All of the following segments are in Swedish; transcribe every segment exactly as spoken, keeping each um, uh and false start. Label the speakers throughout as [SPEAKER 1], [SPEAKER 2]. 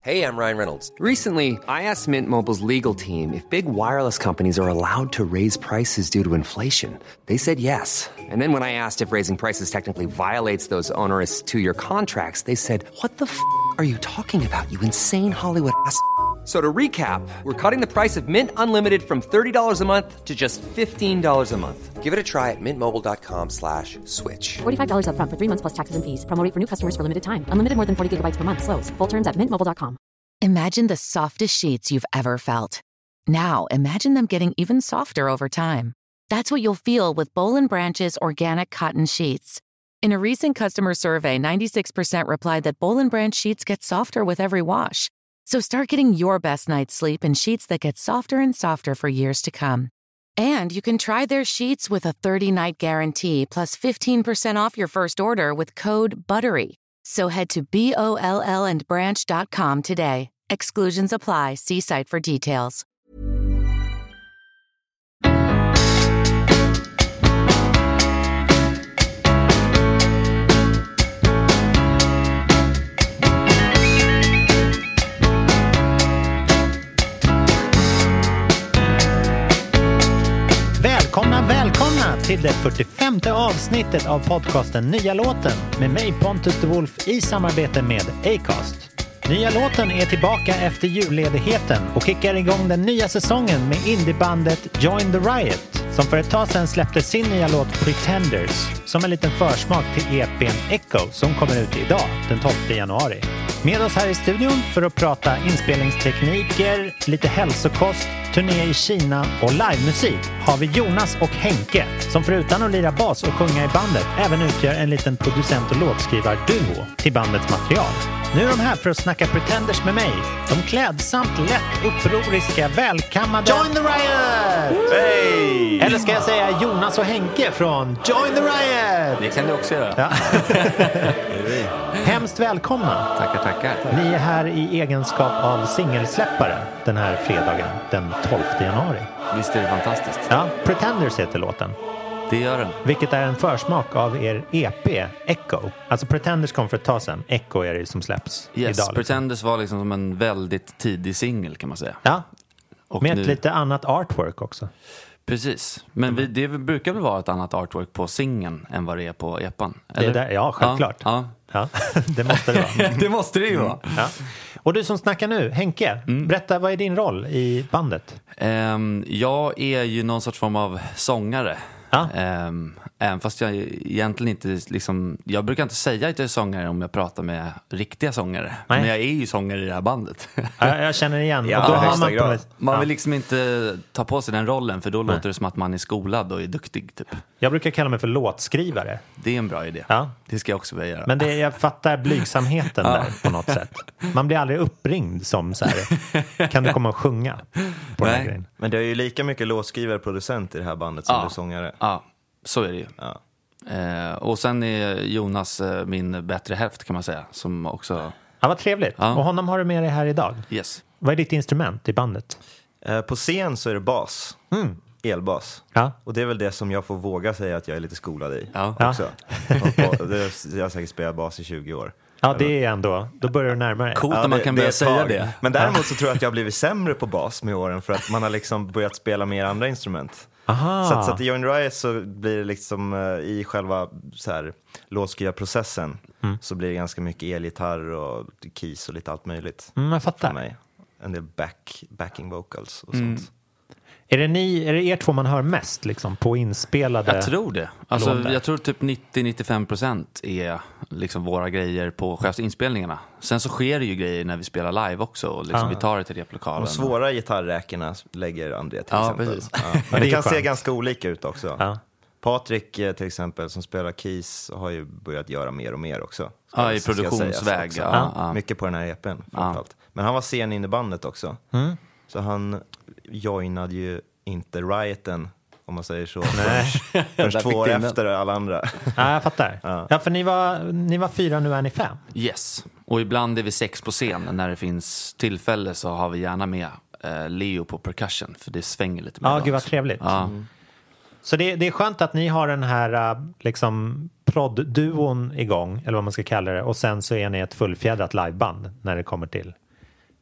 [SPEAKER 1] Hey, I'm Ryan Reynolds.
[SPEAKER 2] Recently, I asked Mint Mobile's legal team if big wireless companies are allowed to raise prices due to inflation. They said yes. And then when I asked if raising prices technically violates those onerous two-year contracts, they said, what the f*** are you talking about, you insane Hollywood ass f- So to recap, we're cutting the price of Mint Unlimited from thirty dollars a month to just fifteen dollars a month.
[SPEAKER 1] Give it a try at mintmobile.com slash switch.
[SPEAKER 3] forty-five dollars up front for three months plus taxes and fees. Promo rate for new customers for limited time. Unlimited more than forty gigabytes per month. Slows full terms at mint mobile dot com.
[SPEAKER 4] Imagine the softest sheets you've ever felt. Now imagine them getting even softer over time. That's what you'll feel with Boll and Branch's organic cotton sheets. In a recent customer survey, ninety-six percent replied that Boll and Branch sheets get softer with every wash. So start getting your best night's sleep in sheets that get softer and softer for years to come. And you can try their sheets with a thirty-night guarantee plus fifteen percent off your first order with code BUTTERY. So head to B O L L and branch dot com today. Exclusions apply. See site for details.
[SPEAKER 5] Välkomna, välkomna till det fyrtiofemte avsnittet av podcasten Nya låten med mig Pontus de Wolf i samarbete med Acast. Nya låten är tillbaka efter julledigheten och kickar igång den nya säsongen med indiebandet Join the Riot som för ett tag sedan släppte sin nya låt Pretenders som en liten försmak till E P:n Echo som kommer ut idag den tolfte januari. Med oss här i studion för att prata inspelningstekniker, lite hälsokost, turné i Kina och livemusik har vi Jonas och Henke som förutom att lira bas och sjunga i bandet även utgör en liten producent- och låtskrivarduo till bandets material. Nu är de här för att snacka Pretenders med mig. De klädsamt, lätt, upproriska, välkammade Join the Riot!
[SPEAKER 6] Hey!
[SPEAKER 5] Eller ska jag säga Jonas och Henke från Join the Riot?
[SPEAKER 6] Det kan du också göra.
[SPEAKER 5] Ja. Hemskt välkomna.
[SPEAKER 6] Tackar, tackar.
[SPEAKER 5] Ni är här i egenskap av singelsläppare den här fredagen, den tolfte januari.
[SPEAKER 6] Visst är det fantastiskt?
[SPEAKER 5] Ja, Pretenders heter låten.
[SPEAKER 6] Det gör den.
[SPEAKER 5] Vilket är en försmak av er E P, Echo. Alltså Pretenders kom för ett tag sedan. Echo är det som släpps
[SPEAKER 6] yes,
[SPEAKER 5] idag. Liksom.
[SPEAKER 6] Pretenders var liksom som en väldigt tidig singel kan man säga.
[SPEAKER 5] Ja,
[SPEAKER 6] och
[SPEAKER 5] med
[SPEAKER 6] nu...
[SPEAKER 5] ett lite annat artwork också.
[SPEAKER 6] Precis, men vi, det brukar väl vara ett annat artwork på singeln än vad det är på E P:an?
[SPEAKER 5] Det är där, ja, självklart.
[SPEAKER 6] Ja,
[SPEAKER 5] ja. ja det måste det vara.
[SPEAKER 6] det måste det ju vara.
[SPEAKER 5] Mm. Ja. Och du som snackar nu, Henke, mm. berätta, vad är din roll i bandet?
[SPEAKER 6] Um, jag är ju någon sorts form av sångare.
[SPEAKER 5] Ja.
[SPEAKER 6] Um, även fast jag egentligen inte liksom, jag brukar inte säga att jag är sångare om jag pratar med riktiga sångare. Nej. Men jag är ju sångare i det här bandet.
[SPEAKER 5] Ja, jag känner igen.
[SPEAKER 6] Ja,
[SPEAKER 5] då har man, på...
[SPEAKER 6] man vill liksom inte ta på sig den rollen, för då Nej. låter det som att man är skolad och är duktig typ.
[SPEAKER 5] Jag brukar kalla mig för låtskrivare.
[SPEAKER 6] Det är en bra idé.
[SPEAKER 5] Ja.
[SPEAKER 6] Det ska jag också börja göra.
[SPEAKER 5] Men det, jag fattar blygsamheten ja. där på något sätt. Man blir aldrig uppringd som så här, kan du komma och sjunga på den här grejen?
[SPEAKER 7] Men det är ju lika mycket låtskrivare producent i det här bandet som
[SPEAKER 6] ja.
[SPEAKER 7] du är sångare.
[SPEAKER 6] Ja, så är det ju. Ja. Eh, och sen är Jonas eh, min bättre hälft kan man säga, som också...
[SPEAKER 5] Ja, vad trevligt. Ja. Och honom har du med dig här idag.
[SPEAKER 6] Yes.
[SPEAKER 5] Vad är ditt instrument i bandet?
[SPEAKER 7] Eh, på scen så är det bas. Mm. Elbas.
[SPEAKER 5] Ja.
[SPEAKER 7] Och det är väl det som jag får våga säga att jag är lite skolad i
[SPEAKER 6] ja.
[SPEAKER 7] också. Ja. Och det, jag har säkert spelat bas i tjugo år.
[SPEAKER 5] Ja, det är ändå, då börjar du närmare dig.
[SPEAKER 6] Coolt
[SPEAKER 7] ja,
[SPEAKER 6] när man
[SPEAKER 7] det,
[SPEAKER 6] kan
[SPEAKER 7] det
[SPEAKER 6] börja säga det.
[SPEAKER 7] Men däremot så tror jag att jag har blivit sämre på bas med åren, för att man har liksom börjat spela mer andra instrument.
[SPEAKER 5] Aha.
[SPEAKER 7] Så, att, så att i Join the Riot så blir det liksom uh, i själva så här, låtskrivarprocessen mm. så blir det ganska mycket elgitarr och keys och lite allt möjligt.
[SPEAKER 5] Mm, jag fattar.
[SPEAKER 7] För mig. En del back, backing vocals och
[SPEAKER 6] mm.
[SPEAKER 7] sånt.
[SPEAKER 5] Är det, ni, är det er två man hör mest liksom, på inspelade?
[SPEAKER 6] Jag tror det. Alltså, jag tror typ nittio till nittiofem procent är liksom våra grejer på själva inspelningarna. Sen så sker det ju grejer när vi spelar live också. Och liksom vi tar det till replokalen.
[SPEAKER 7] De svåra gitarrräkerna lägger André till
[SPEAKER 6] ja,
[SPEAKER 7] exempel.
[SPEAKER 6] Precis.
[SPEAKER 7] Ja, men det, det kan
[SPEAKER 5] skönt.
[SPEAKER 7] se ganska olika ut också.
[SPEAKER 5] Ja.
[SPEAKER 7] Patrik till exempel som spelar keys har ju börjat göra mer och mer också.
[SPEAKER 6] Ja, i produktionsväg. Ja,
[SPEAKER 7] ja.
[SPEAKER 6] Ja.
[SPEAKER 7] Mycket på den här E P:n framförallt. Ja. Men han var sen in i bandet också. Mm. Så han joinade ju inte Rioten, om man säger så, först, först två år efter alla andra.
[SPEAKER 5] Ja, jag fattar. Ja, ja för ni var, ni var fyra, nu är ni fem.
[SPEAKER 6] Yes, och ibland är vi sex på scen. När det finns tillfälle så har vi gärna med eh, Leo på percussion, för det svänger lite mer.
[SPEAKER 5] Ja, gud vad trevligt.
[SPEAKER 6] Ja.
[SPEAKER 5] Mm. Så det, det är skönt att ni har den här liksom prod-duon igång, eller vad man ska kalla det, och sen så är ni ett fullfjädrat liveband när det kommer till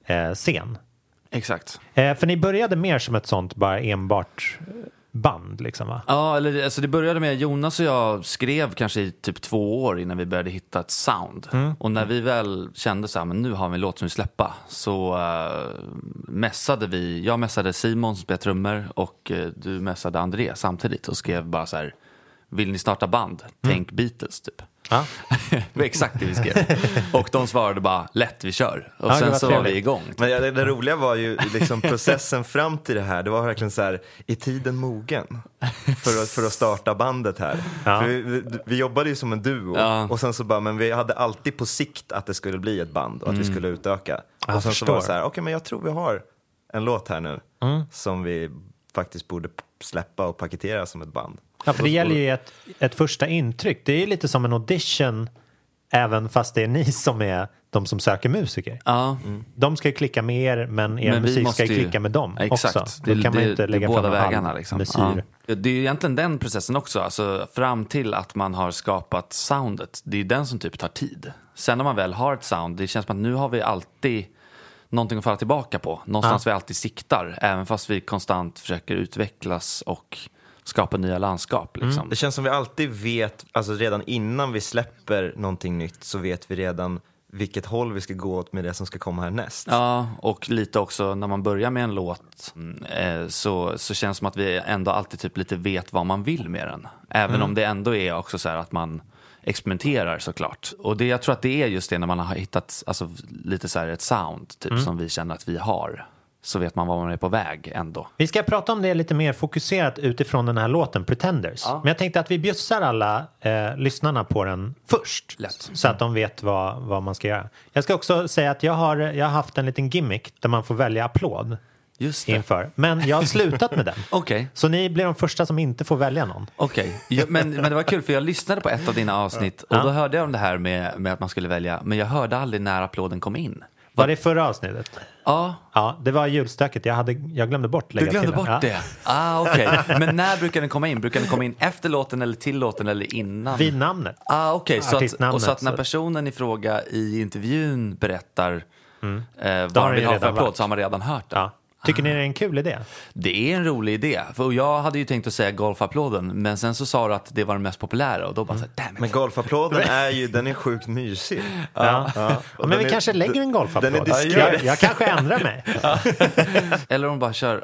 [SPEAKER 5] eh, scen.
[SPEAKER 6] Exakt.
[SPEAKER 5] Eh, för ni började mer som ett sånt bara enbart band liksom, va?
[SPEAKER 6] Ja, eller alltså det började med Jonas och jag skrev kanske i typ två år innan vi började hitta ett sound. Mm. Och när vi väl kände så här, men nu har vi en låt som vi släppa, så uh, mässade vi, jag mässade Simon som spelar trummor och uh, du mässade André samtidigt och skrev bara så här: vill ni starta band? Tänk mm. Beatles typ. Ja. Det var exakt det vi skrev. Och de svarade bara, lätt, vi kör. Och ja, sen var så trevligt. Var vi igång.
[SPEAKER 7] Men det, det roliga var ju liksom processen fram till det här. Det var verkligen så här, i tiden mogen för att, för att starta bandet här. Ja. Vi, vi, vi jobbade ju som en duo. Ja. Och sen så bara, men vi hade alltid på sikt att det skulle bli ett band och att mm. vi skulle utöka.
[SPEAKER 5] Jag
[SPEAKER 7] och sen
[SPEAKER 5] förstår.
[SPEAKER 7] så var det så här, okej okay, men jag tror vi har en låt här nu mm. som vi faktiskt borde släppa och paketera som ett band.
[SPEAKER 5] Ja, för det gäller ju ett, ett första intryck. Det är ju lite som en audition, även fast det är ni som är de som söker musiker.
[SPEAKER 6] Ja.
[SPEAKER 5] Mm. De ska ju klicka med er, men er men musik ska ju klicka med dem
[SPEAKER 6] exakt.
[SPEAKER 5] Också.
[SPEAKER 6] Det,
[SPEAKER 5] Då kan
[SPEAKER 6] det,
[SPEAKER 5] man ju inte lägga
[SPEAKER 6] det
[SPEAKER 5] fram
[SPEAKER 6] båda vägarna liksom. Ja. Det är ju egentligen den processen också, alltså fram till att man har skapat soundet. Det är den som typ tar tid. Sen när man väl har ett sound, det känns som att nu har vi alltid någonting att falla tillbaka på. Någonstans ja. Vi alltid siktar, även fast vi konstant försöker utvecklas och skapa nya landskap liksom.
[SPEAKER 7] Mm. Det känns som vi alltid vet, alltså redan innan vi släpper någonting nytt så vet vi redan vilket håll vi ska gå åt med det som ska komma härnäst.
[SPEAKER 6] Ja, och lite också när man börjar med en låt eh, så, så känns det som att vi ändå alltid typ lite vet vad man vill med den. Även mm. om det ändå är också så här att man experimenterar såklart. Och det, jag tror att det är just det när man har hittat alltså, lite så här ett sound typ mm. som vi känner att vi har. Så vet man var man är på väg ändå.
[SPEAKER 5] Vi ska prata om det lite mer fokuserat utifrån den här låten Pretenders. Ja. Men jag tänkte att vi bjussar alla eh, lyssnarna på den först.
[SPEAKER 6] Lätt.
[SPEAKER 5] Så att de vet vad, vad man ska göra. Jag ska också säga att jag har, jag har haft en liten gimmick där man får välja applåd.
[SPEAKER 6] Just det.
[SPEAKER 5] Inför. Men jag har slutat med den.
[SPEAKER 6] Okay.
[SPEAKER 5] Så ni blir de första som inte får välja någon.
[SPEAKER 6] Okej, okay. men, men det var kul för jag lyssnade på ett av dina avsnitt och ja. Då hörde jag om det här med, med att man skulle välja. Men jag hörde aldrig när applåden kom in.
[SPEAKER 5] Var det förra avsnittet?
[SPEAKER 6] Ja.
[SPEAKER 5] Ja, det var julstöket. Jag, hade, jag glömde bort lägga
[SPEAKER 6] Du glömde
[SPEAKER 5] till
[SPEAKER 6] bort
[SPEAKER 5] den.
[SPEAKER 6] det? Ja. Ah, okej. Okay. Men när brukar den komma in? Brukar den komma in efter låten eller till låten eller innan?
[SPEAKER 5] Vid namnet.
[SPEAKER 6] Ah, okej. Okay. Så, att, och så att när personen i fråga i intervjun berättar mm. eh, vad man vill ha för applåd så har man redan hört det.
[SPEAKER 5] Ja. Tycker ni det är en kul idé?
[SPEAKER 6] Det är en rolig idé. För jag hade ju tänkt att säga golfapplåden, men sen så sa du att det var den mest populära och då bara mm. så här,
[SPEAKER 7] men golfapplåden är ju, den är sjukt mysig.
[SPEAKER 5] Ja. Ja. Ja. Ja, men vi är, kanske lägger en golfapplåd. Ja, jag, jag kanske ändrar mig. Ja.
[SPEAKER 6] Eller om man bara kör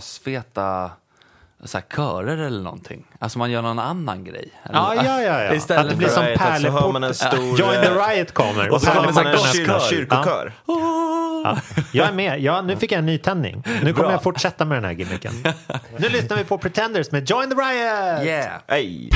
[SPEAKER 6] asfeta så här körer eller någonting. Alltså man gör någon annan grej.
[SPEAKER 5] Ja, ja, ja, ja.
[SPEAKER 6] Istället
[SPEAKER 5] att det blir som pärleport.
[SPEAKER 7] Så man en stor...
[SPEAKER 5] Join the Riot kommer.
[SPEAKER 7] Och så kommer man en kyr- kyrkokör.
[SPEAKER 5] Ja. Ja, jag är med. Ja, nu fick jag en ny tändning. Nu kommer Bra. Jag fortsätta med den här gimmicken. Nu lyssnar vi på Pretenders med Join the Riot!
[SPEAKER 6] Yeah!
[SPEAKER 7] Hey.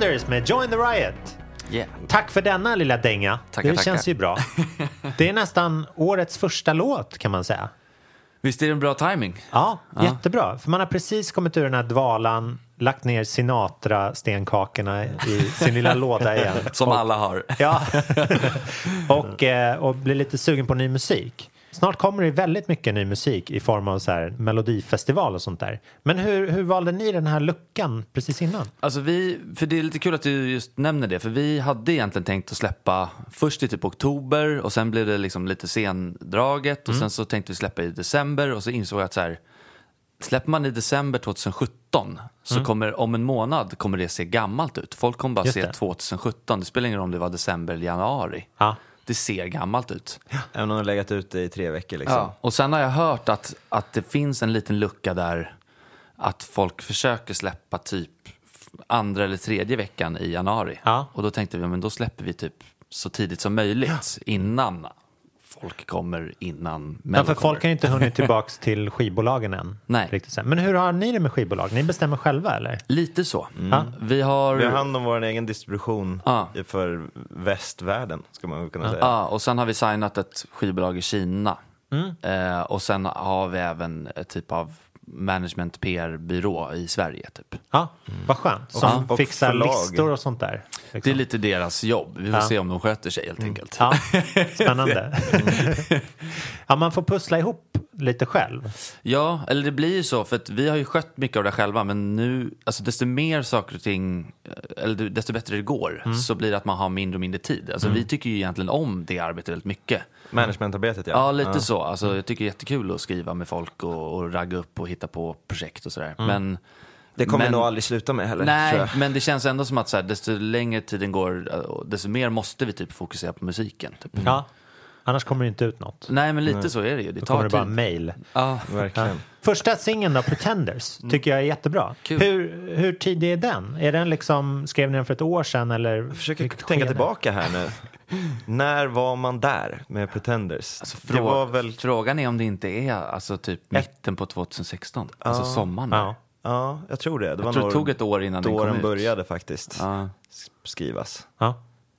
[SPEAKER 5] Pretenders med Join the Riot.
[SPEAKER 6] Yeah.
[SPEAKER 5] Tack för denna lilla dänga.
[SPEAKER 6] Tackar,
[SPEAKER 5] det
[SPEAKER 6] tackar.
[SPEAKER 5] känns ju bra. Det är nästan årets första låt kan man säga.
[SPEAKER 6] Visst är det en bra timing?
[SPEAKER 5] Ja,
[SPEAKER 6] Ja.
[SPEAKER 5] jättebra. För man har precis kommit ur den här dvalan, lagt ner Sinatra-stenkakorna i sin lilla låda igen.
[SPEAKER 6] Som
[SPEAKER 5] och,
[SPEAKER 6] alla har.
[SPEAKER 5] Ja, och, eh, och blir lite sugen på ny musik. Snart kommer det väldigt mycket ny musik i form av så här melodifestival och sånt där. Men hur, hur valde ni den här luckan precis innan?
[SPEAKER 6] Alltså vi, för det är lite kul att du just nämner det. För vi hade egentligen tänkt att släppa först i typ oktober. Och sen blev det liksom lite sendraget. Och
[SPEAKER 5] Mm.
[SPEAKER 6] sen så tänkte vi släppa i december. Och så insåg jag att så här, släpper man i december tjugohundrasjutton så
[SPEAKER 5] Mm.
[SPEAKER 6] kommer om en månad kommer det se gammalt ut. Folk kommer bara
[SPEAKER 5] Just
[SPEAKER 6] se
[SPEAKER 5] det.
[SPEAKER 6] tjugohundrasjutton. Det spelar ingen roll om det var december eller januari.
[SPEAKER 5] Ja.
[SPEAKER 6] Det ser gammalt ut.
[SPEAKER 7] Även om de har legat ute i tre veckor liksom.
[SPEAKER 6] Ja. Och sen har jag hört att, att det finns en liten lucka där att folk försöker släppa typ andra eller tredje veckan i januari.
[SPEAKER 5] Ja.
[SPEAKER 6] Och då tänkte vi, men då släpper vi typ så tidigt som möjligt innan folk kommer, innan
[SPEAKER 5] Ja,
[SPEAKER 6] Mello
[SPEAKER 5] för
[SPEAKER 6] kommer.
[SPEAKER 5] folk har inte hunnit tillbaks till skivbolagen än.
[SPEAKER 6] Nej.
[SPEAKER 5] Riktigt så. Men hur har ni det med skivbolag? Ni bestämmer själva eller?
[SPEAKER 6] Lite så.
[SPEAKER 5] Ja.
[SPEAKER 6] Vi har...
[SPEAKER 7] Vi har hand om vår egen distribution
[SPEAKER 6] Ja.
[SPEAKER 7] för västvärlden, ska man kunna säga.
[SPEAKER 6] Ja, och sen har vi signat ett skivbolag i Kina.
[SPEAKER 5] Mm.
[SPEAKER 6] Eh, och sen har vi även ett typ av management P R-byrå i Sverige typ.
[SPEAKER 5] Ja, vad skönt. Som
[SPEAKER 7] Och
[SPEAKER 5] fixar
[SPEAKER 7] förlag.
[SPEAKER 5] listor och sånt där. Liksom.
[SPEAKER 6] Det är lite deras jobb. Vi får
[SPEAKER 5] Ja.
[SPEAKER 6] se om de sköter sig helt enkelt.
[SPEAKER 5] Ja, spännande. Ja, man får pussla ihop lite själv.
[SPEAKER 6] Ja, eller det blir ju så, för att vi har ju skött mycket av det själva, men nu, alltså desto mer saker och ting, eller desto bättre det går,
[SPEAKER 5] Mm.
[SPEAKER 6] så blir det att man har mindre och mindre tid. Alltså vi tycker ju egentligen om det arbetet väldigt mycket.
[SPEAKER 7] Managementarbetet, ja.
[SPEAKER 6] Ja, lite så. Alltså jag tycker det är jättekul att skriva med folk och, och ragga upp och hitta på projekt och sådär. Men
[SPEAKER 7] Det kommer
[SPEAKER 6] men-
[SPEAKER 7] nog aldrig sluta med heller, tror
[SPEAKER 6] Nej,
[SPEAKER 7] jag.
[SPEAKER 6] men det känns ändå som att så här, desto längre tiden går, desto mer måste vi typ fokusera på musiken. Typ.
[SPEAKER 5] Ja, annars kommer det inte ut något.
[SPEAKER 6] Nej, men lite så är det ju. Det
[SPEAKER 5] Då
[SPEAKER 6] tar
[SPEAKER 5] kommer det
[SPEAKER 6] tid.
[SPEAKER 5] bara mail.
[SPEAKER 6] Ja.
[SPEAKER 7] Verkligen.
[SPEAKER 5] Första singeln då, Pretenders, tycker jag är jättebra.
[SPEAKER 6] Kul.
[SPEAKER 5] Hur, hur tidig är den? Är den liksom, skrev ni den för ett år sedan eller?
[SPEAKER 7] Jag försöker
[SPEAKER 5] vilket
[SPEAKER 7] tänka
[SPEAKER 5] skede?
[SPEAKER 7] tillbaka här nu. När var man där med Pretenders?
[SPEAKER 6] Alltså,
[SPEAKER 7] det
[SPEAKER 6] frå-
[SPEAKER 7] var väl...
[SPEAKER 6] Frågan är om det inte är alltså typ mitten på tjugohundrasexton. Alltså sommaren. där.
[SPEAKER 5] Ja.
[SPEAKER 7] Ja, jag tror det. Det var
[SPEAKER 6] Jag tror det
[SPEAKER 7] nog
[SPEAKER 6] tog ett år innan den
[SPEAKER 7] då
[SPEAKER 6] kom
[SPEAKER 7] den
[SPEAKER 6] ut.
[SPEAKER 7] började faktiskt
[SPEAKER 6] Ja.
[SPEAKER 7] s- skrivas.
[SPEAKER 5] Ja.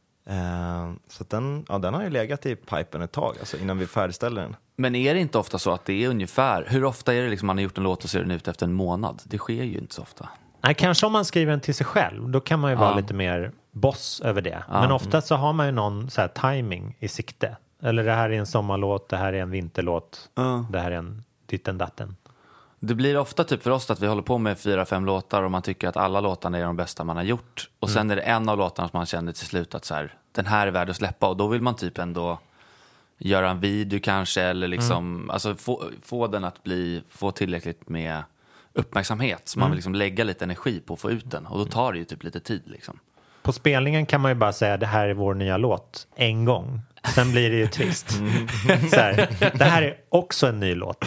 [SPEAKER 7] Eh, så att den, ja, den har ju legat i pipen ett tag, alltså, innan vi färdigställer den.
[SPEAKER 6] Men är det inte ofta så att det är ungefär, hur ofta är det liksom man har gjort en låt och ser den ut efter en månad? Det sker ju inte så ofta.
[SPEAKER 5] Nej, kanske om man skriver den till sig själv, då kan man ju vara
[SPEAKER 6] Ja.
[SPEAKER 5] lite mer boss över det. Men ofta så har man ju någon så här timing i sikte. Eller det här är en sommarlåt, det här är en vinterlåt, det här är en ditten datten.
[SPEAKER 6] Det blir ofta typ för oss att vi håller på med fyra, fem låtar och man tycker att alla låtarna är de bästa man har gjort. Och sen är det en av låtarna som man känner till slut att så här, den här är värd att släppa. Och då vill man typ ändå göra en video kanske, eller liksom, alltså få, få den att bli, få tillräckligt med uppmärksamhet. Så man vill liksom lägga lite energi på att få ut den. Och då tar det ju typ lite tid liksom.
[SPEAKER 5] På spelningen kan man ju bara säga det här är vår nya låt en gång. Sen blir det ju trist. Så här, det här är också en ny låt.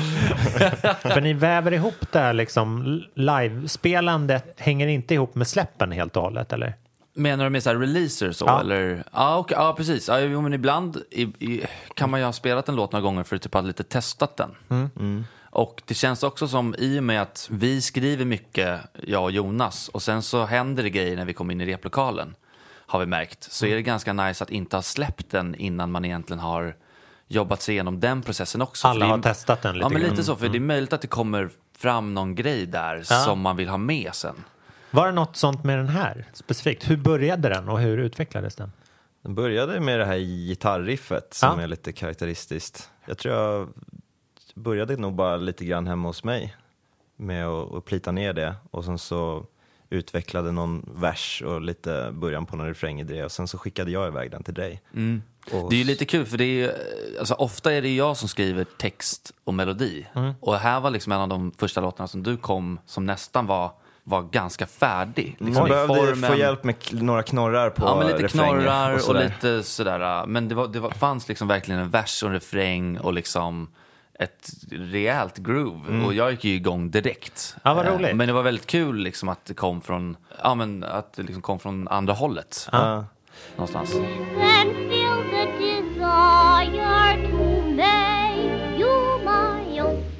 [SPEAKER 5] För ni väver ihop det här liksom, livespelandet hänger inte ihop med släppen helt och hållet, eller?
[SPEAKER 6] Menar du med så här releaser så?
[SPEAKER 5] Ja.
[SPEAKER 6] Eller? Ja, okay, ja, precis. Ja, jo, men ibland i, i, kan man ju ha spelat en låt några gånger för att typ ha lite testat den.
[SPEAKER 5] Mm.
[SPEAKER 6] Och det känns också som, i och med att vi skriver mycket, jag och Jonas, och sen så händer det grejer när vi kommer in i replokalen, har vi märkt. Så är det ganska nice att inte ha släppt den innan man egentligen har jobbat sig igenom den processen också.
[SPEAKER 5] Alla
[SPEAKER 6] För det är-
[SPEAKER 5] har testat den lite
[SPEAKER 6] Ja, men
[SPEAKER 5] grann.
[SPEAKER 6] lite så, för det är möjligt att det kommer fram någon grej där som man vill ha med sen.
[SPEAKER 5] Var det något sånt med den här specifikt? Hur började den och hur utvecklades den?
[SPEAKER 7] Den började med det här gitarriffet som
[SPEAKER 5] Ja.
[SPEAKER 7] är lite karaktäristiskt. Jag tror jag började nog bara lite grann hemma hos mig med att, att plita ner det. Och sen så utvecklade någon vers och lite början på någon refräng i det. Och sen så skickade jag iväg den till dig.
[SPEAKER 6] Mm.
[SPEAKER 7] Och
[SPEAKER 6] Det är ju lite kul, för det är ju, alltså, ofta är det jag som skriver text och melodi. Och här var liksom en av de första låtarna som du kom som nästan var, var ganska färdig. Liksom,
[SPEAKER 7] man
[SPEAKER 6] i
[SPEAKER 7] behövde
[SPEAKER 6] formen.
[SPEAKER 7] få hjälp med k- några knorrar på
[SPEAKER 6] Ja, men lite
[SPEAKER 7] refrängen
[SPEAKER 6] knorrar och,
[SPEAKER 7] sådär.
[SPEAKER 6] lite sådär. Men det, var, det var, fanns liksom verkligen en vers och en refräng och liksom ett rejält groove. Och jag gick ju igång direkt.
[SPEAKER 5] Ja, vad
[SPEAKER 6] Eh,
[SPEAKER 5] roligt.
[SPEAKER 6] Men det var väldigt kul liksom att det kom från, ja, men att det liksom kom från andra hållet.
[SPEAKER 7] Ja.
[SPEAKER 6] Någonstans.
[SPEAKER 8] And feel the desire to make you my own papa.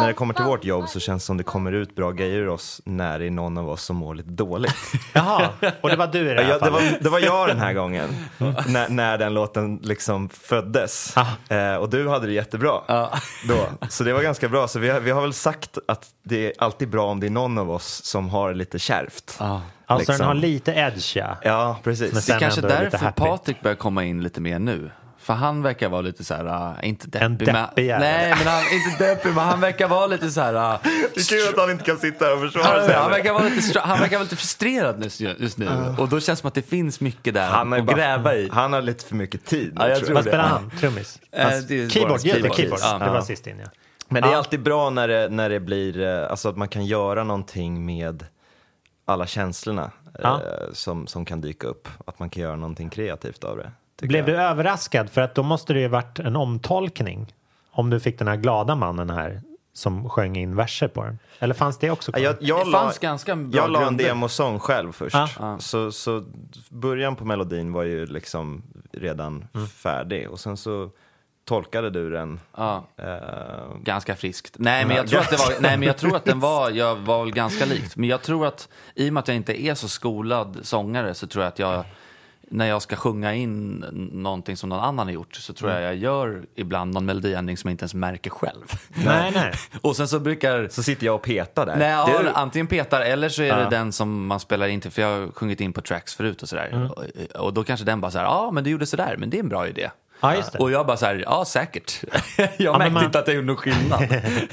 [SPEAKER 7] när det kommer till vårt jobb så känns det som det kommer ut bra grejer ur oss när det är någon av oss som mår lite dåligt.
[SPEAKER 5] Jaha, och det var du i det här
[SPEAKER 7] ja, det,
[SPEAKER 5] fallet.
[SPEAKER 7] var, det var jag den här gången, när, när den låten liksom föddes. Eh, och du hade det jättebra
[SPEAKER 6] ah.
[SPEAKER 7] då. Så det var ganska bra. Så vi har, vi har väl sagt att det är alltid bra om det är någon av oss som har lite kärvt.
[SPEAKER 6] Ah.
[SPEAKER 5] Alltså
[SPEAKER 7] liksom.
[SPEAKER 5] den har lite edge, ja.
[SPEAKER 7] Ja, precis.
[SPEAKER 6] Det är kanske därför Patrik börjar komma in lite mer nu. För han verkar vara lite så här, uh, inte deppig.
[SPEAKER 5] En deppig
[SPEAKER 6] men, Nej, men han inte deppig, men han verkar vara lite så här. Uh,
[SPEAKER 7] det är kul att han inte kan sitta här och försvara sig.
[SPEAKER 6] Han, han, verkar vara lite, han verkar vara lite frustrerad just, just nu. Uh. Och då känns det som att det finns mycket där
[SPEAKER 7] han
[SPEAKER 6] att gräva i.
[SPEAKER 7] Han har lite för mycket tid.
[SPEAKER 6] Ja, jag tror
[SPEAKER 5] Vad
[SPEAKER 6] det.
[SPEAKER 5] spelar han? Trummis?
[SPEAKER 6] Alltså,
[SPEAKER 5] uh, keyboard, just det, keyboard. Ja. Det var sist in, ja.
[SPEAKER 7] Men det är alltid bra när det, när det blir, alltså att man kan göra någonting med alla känslorna ja. eh, som, som kan dyka upp. Att man kan göra någonting kreativt av det.
[SPEAKER 5] Blev
[SPEAKER 7] jag.
[SPEAKER 5] du överraskad? För att då måste det ju varit en omtolkning. Om du fick den här glada mannen här som sjöng in verser på den. Eller fanns det också?
[SPEAKER 7] Ja, jag, jag
[SPEAKER 6] det
[SPEAKER 7] la,
[SPEAKER 6] fanns ganska bra
[SPEAKER 7] Jag la en
[SPEAKER 6] grunder.
[SPEAKER 7] demosång själv först.
[SPEAKER 5] Ah.
[SPEAKER 7] Så, så början på melodin var ju liksom redan mm. färdig. Och sen så tolkade du den
[SPEAKER 6] ja.
[SPEAKER 7] uh,
[SPEAKER 6] ganska friskt. Nej, men jag tror att det var nej, men jag tror att den var jag var väl ganska likt. Men jag tror att i och med att jag inte är så skolad sångare så tror jag att jag när jag ska sjunga in någonting som någon annan har gjort så tror jag jag gör ibland någon melodiändring som jag inte ens märker själv.
[SPEAKER 5] Nej, nej.
[SPEAKER 6] Och sen så brukar
[SPEAKER 7] så sitter jag och petar där.
[SPEAKER 6] Nej, ja,
[SPEAKER 7] du...
[SPEAKER 6] antingen petar eller så är
[SPEAKER 7] ja.
[SPEAKER 6] det den som man spelar in till, för jag har sjungit in på tracks förut och sådär. Mm. Och, och då kanske den bara så här, ja, men du gjorde sådär, men det är en bra idé.
[SPEAKER 5] Ja, just det.
[SPEAKER 6] Och jag bara så här, ja säkert. jag
[SPEAKER 5] ja,
[SPEAKER 6] märkte
[SPEAKER 5] man...
[SPEAKER 6] inte att jag gjorde någon skillnad.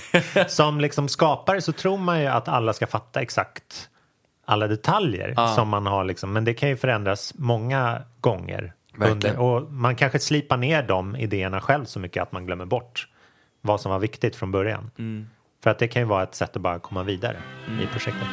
[SPEAKER 5] Som liksom skapare så tror man ju att alla ska fatta exakt alla detaljer ah. som man har liksom, men det kan ju förändras många gånger under, och man kanske slipar ner de idéerna själv så mycket att man glömmer bort vad som var viktigt från början. Mm. För att det kan ju vara ett sätt att bara komma vidare mm. i projektet.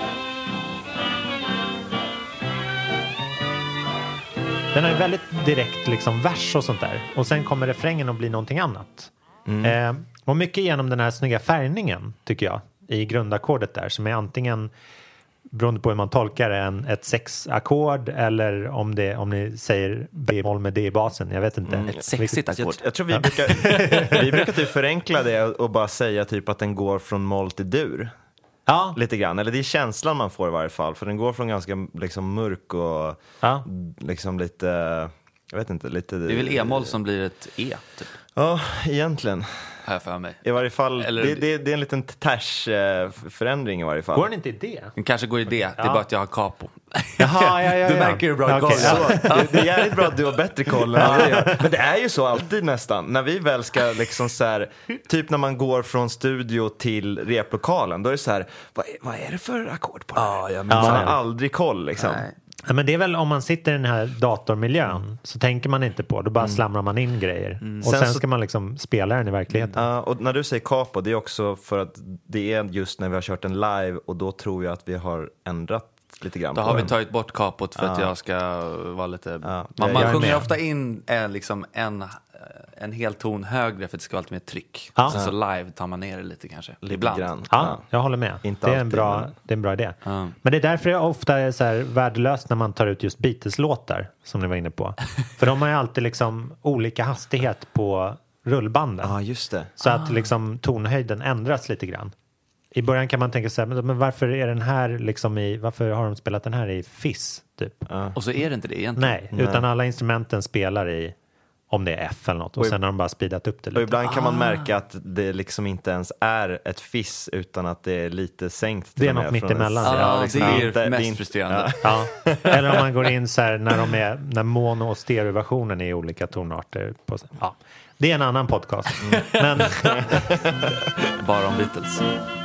[SPEAKER 5] Den har ju väldigt direkt liksom vers och sånt där. Och sen kommer refrängen att bli någonting annat. Mm. Eh, och mycket genom den här snygga färgningen, tycker jag, i grundackordet där, som är antingen, beroende på hur man tolkar det, en, ett sexackord eller om, det, om ni säger B-moll med D i basen, jag vet inte.
[SPEAKER 6] Mm. Ett sexigt ackord.
[SPEAKER 7] Jag, jag tror vi brukar, vi brukar typ förenkla det och bara säga typ att den går från moll till dur.
[SPEAKER 5] Ja.
[SPEAKER 7] Lite grann, eller det är känslan man får i varje fall. För den går från ganska liksom mörk och
[SPEAKER 5] ja.
[SPEAKER 7] liksom lite, jag vet inte, lite...
[SPEAKER 6] Det är väl e-moll som blir ett E, typ.
[SPEAKER 7] Ja, egentligen.
[SPEAKER 6] Här för mig.
[SPEAKER 7] I varje fall,
[SPEAKER 6] eller...
[SPEAKER 7] det, det, det är en liten ters-förändring i varje fall.
[SPEAKER 5] Går den inte i det?
[SPEAKER 6] Den kanske går i det, det är
[SPEAKER 5] ja.
[SPEAKER 6] bara att jag har capo.
[SPEAKER 5] Jaha, ja, ja,
[SPEAKER 6] du
[SPEAKER 5] ja.
[SPEAKER 6] märker hur bra
[SPEAKER 5] ja,
[SPEAKER 6] koll
[SPEAKER 5] okay.
[SPEAKER 6] så.
[SPEAKER 7] det, det är jävligt bra att du har bättre koll än vad vi har. Men det är ju så alltid nästan. När vi väl ska liksom så här, typ när man går från studio till replokalen, då är det så här, vad är, vad är det för ackord på det?
[SPEAKER 6] Ja, jag
[SPEAKER 7] man
[SPEAKER 5] ja.
[SPEAKER 7] har aldrig koll liksom.
[SPEAKER 6] Nej.
[SPEAKER 5] Ja, men det är väl om man sitter i den här datormiljön mm. så tänker man inte på, då bara mm. slamrar man in grejer. Mm. Och sen, sen så... ska man liksom spela den i verkligheten.
[SPEAKER 7] Ja, och när du säger capo, det är också för att det är just när vi har kört en live och då tror jag att vi har ändrat lite grann.
[SPEAKER 6] Då
[SPEAKER 7] på
[SPEAKER 6] har
[SPEAKER 7] den.
[SPEAKER 6] vi tagit bort kapot för
[SPEAKER 7] ja.
[SPEAKER 6] att jag ska vara lite...
[SPEAKER 7] Ja.
[SPEAKER 6] Man, man sjunger
[SPEAKER 5] med.
[SPEAKER 6] ofta in eh, liksom en, en hel ton högre för att det ska vara lite mer tryck.
[SPEAKER 5] Ja.
[SPEAKER 6] Så, så live tar man ner det lite kanske.
[SPEAKER 7] Lite
[SPEAKER 6] Ibland.
[SPEAKER 7] grann.
[SPEAKER 5] Ja,
[SPEAKER 7] Ja.
[SPEAKER 5] jag håller med.
[SPEAKER 7] Inte
[SPEAKER 5] det, är en
[SPEAKER 7] alltid,
[SPEAKER 5] bra,
[SPEAKER 7] men...
[SPEAKER 5] det är en bra idé.
[SPEAKER 6] Ja.
[SPEAKER 5] Men det är därför jag ofta är så här värdelöst när man tar ut just Beatles-låtar, som ni var inne på. För de har ju alltid liksom olika hastighet på rullbanden.
[SPEAKER 7] Ja, just det.
[SPEAKER 5] Så att liksom tonhöjden ändras lite grann. I början kan man tänka så här, men, men varför är den här liksom i, varför har de spelat den här i fiss typ?
[SPEAKER 7] Ja.
[SPEAKER 6] Och så är det inte det egentligen.
[SPEAKER 5] Nej, Nej, utan alla instrumenten spelar i, om det är F eller något, och, och sen har de bara speedat upp det lite.
[SPEAKER 7] Och ibland kan man
[SPEAKER 6] ah.
[SPEAKER 7] märka att det liksom inte ens är ett fiss utan att det är lite sänkt.
[SPEAKER 5] Det är något mitt emellan.
[SPEAKER 6] Ja,
[SPEAKER 7] ja,
[SPEAKER 6] liksom, det är inte, mest inte, frustrerande.
[SPEAKER 5] Ja. Ja. Eller om man går in så här när de är, när mono- och stereoversionen är i olika tonarter. På, ja. Det är en annan podcast. Mm. Men
[SPEAKER 6] bara om Beatles.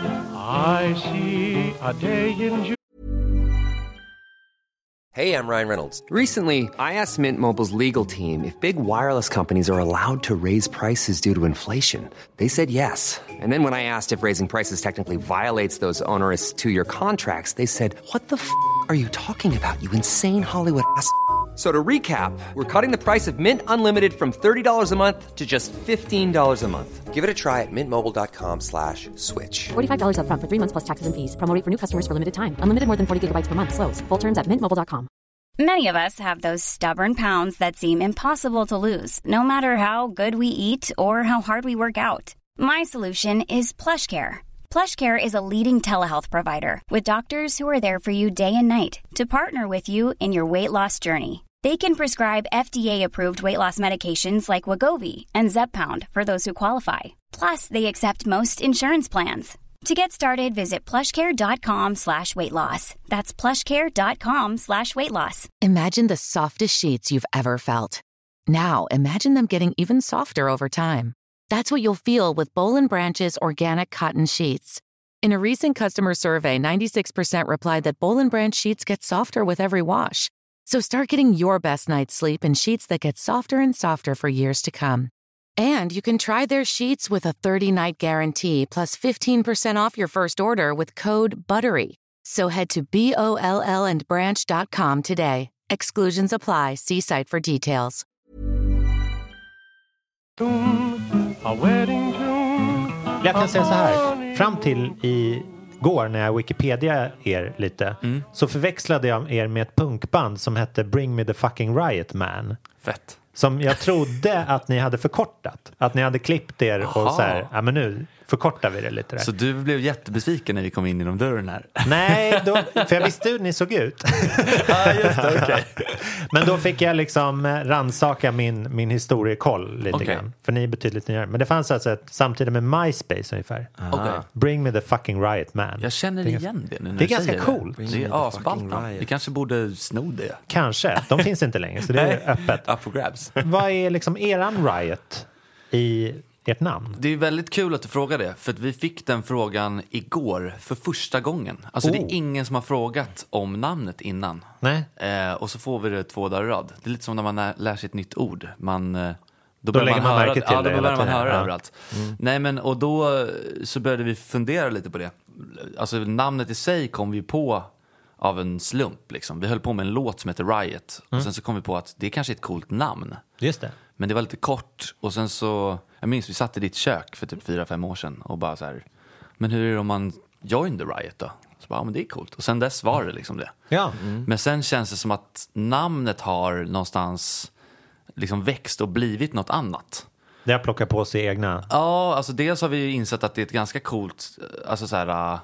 [SPEAKER 8] I see a day in June.
[SPEAKER 1] Hey, I'm Ryan Reynolds.
[SPEAKER 2] Recently, I asked Mint Mobile's legal team if big wireless companies are allowed to raise prices due to inflation. They said yes. And then when I asked if raising prices technically violates those onerous two-year contracts, they said, what the f*** are you talking about, you insane Hollywood ass f- So to recap, we're cutting the price of Mint Unlimited from thirty dollars a month to just fifteen dollars a month.
[SPEAKER 1] Give it a try at mintmobile.com slash switch.
[SPEAKER 3] forty-five dollars up front for three months plus taxes and fees. Promo rate for new customers for limited time. Unlimited more than forty gigabytes per month. Slows full terms at mint mobile dot com.
[SPEAKER 9] Many of us have those stubborn pounds that seem impossible to lose, no matter how good we eat or how hard we work out. My solution is PlushCare. PlushCare is a leading telehealth provider with doctors who are there for you day and night to partner with you in your weight loss journey. They can prescribe F D A-approved weight loss medications like Wegovy and Zepbound for those who qualify. Plus, they accept most insurance plans. To get started, visit plushcare.com slash weight loss. That's plushcare.com slash weight loss.
[SPEAKER 4] Imagine the softest sheets you've ever felt. Now, imagine them getting even softer over time. That's what you'll feel with Boll and Branch's organic cotton sheets. In a recent customer survey, ninety-six percent replied that Boll and Branch sheets get softer with every wash. So start getting your best night's sleep in sheets that get softer and softer for years to come. And you can try their sheets with a thirty-night guarantee plus fifteen percent off your first order with code BUTTERY. So head to B O L L and branch dot com today. Exclusions apply. See site for details.
[SPEAKER 8] A wedding tune.
[SPEAKER 5] Jag kan säga så här. Fram till igår när jag Wikipedia er lite mm. så förväxlade jag er med ett punkband som hette Bring Me The Fucking Riot Man.
[SPEAKER 6] Fett.
[SPEAKER 5] Som jag trodde att ni hade förkortat. Att ni hade klippt er och
[SPEAKER 6] Aha.
[SPEAKER 5] så här, ja men nu förkortar vi det lite där.
[SPEAKER 6] Så du blev jättebesviken när vi kom in genom dörren här?
[SPEAKER 5] Nej, då, för jag visste hur ni såg ut.
[SPEAKER 6] Ja, just det, okay.
[SPEAKER 5] Men då fick jag liksom rannsaka min, min historiekoll lite okay. grann. För ni är betydligt nyare. Men det fanns alltså ett samtidigt med MySpace ungefär.
[SPEAKER 6] Okay.
[SPEAKER 5] Bring Me The Fucking Riot Man.
[SPEAKER 6] Jag känner igen det nu när
[SPEAKER 5] det är
[SPEAKER 6] du
[SPEAKER 5] ganska
[SPEAKER 6] säger
[SPEAKER 5] coolt.
[SPEAKER 6] Det, det är asballt. Vi kanske borde sno det.
[SPEAKER 5] Kanske. De finns inte längre så det är öppet.
[SPEAKER 6] Up for grabs.
[SPEAKER 5] Vad är liksom eran riot i ert namn?
[SPEAKER 6] Det är väldigt kul att du frågar det. För att vi fick den frågan igår för första gången. Alltså oh. det är ingen som har frågat om namnet innan.
[SPEAKER 5] Nej.
[SPEAKER 6] Eh, och så får vi det två dagar i rad. Det är lite som när man lär sig ett nytt ord. Man... Eh,
[SPEAKER 5] Då, då lägger man, man märke till
[SPEAKER 6] ja,
[SPEAKER 5] det.
[SPEAKER 6] Ja, då börjar man höra
[SPEAKER 5] ja.
[SPEAKER 6] överallt. Mm. Nej, men och då så började vi fundera lite på det. Alltså namnet i sig kom vi på av en slump liksom. Vi höll på med en låt som heter Riot. Mm. Och sen så kom vi på att det är kanske är ett coolt namn.
[SPEAKER 5] Just det.
[SPEAKER 6] Men det var lite kort. Och sen så, jag minns vi satt i ditt kök för typ fyra, fem år sedan. Och bara så här, men hur är det om man join the Riot då? Så bara, ja men det är coolt. Och sen dess var det liksom det.
[SPEAKER 5] Ja.
[SPEAKER 6] Mm. Men sen känns det som att namnet har någonstans liksom växt och blivit något annat.
[SPEAKER 5] Det har plockat på sig egna.
[SPEAKER 6] Ja, alltså dels har vi ju insett att det är ett ganska coolt, alltså så här uh,